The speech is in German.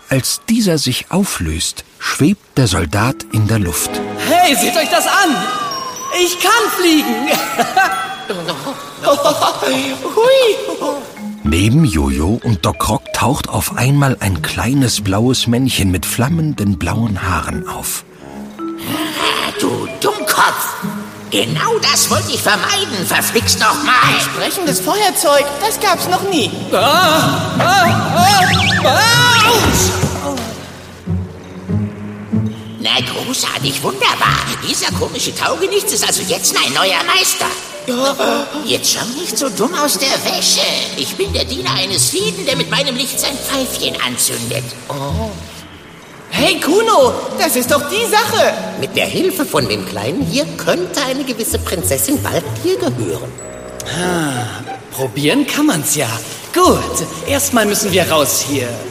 Als dieser sich auflöst, schwebt der Soldat in der Luft. Hey, seht euch das an! Ich kann fliegen! Hui! Neben Jojo und Doc Rock taucht auf einmal ein kleines blaues Männchen mit flammenden blauen Haaren auf. Du Dummkopf! Genau das wollte ich vermeiden, verflixt nochmal! Ein sprechendes Feuerzeug, das gab's noch nie. Na, großartig, wunderbar. Dieser komische Taugenichts ist also jetzt mein neuer Meister. Jetzt schau nicht so dumm aus der Wäsche. Ich bin der Diener eines jeden, der mit meinem Licht sein Pfeifchen anzündet. Hey Kuno, das ist doch die Sache. Mit der Hilfe von dem Kleinen hier könnte eine gewisse Prinzessin bald dir gehören. Probieren kann man's ja. Gut, erstmal müssen wir raus hier.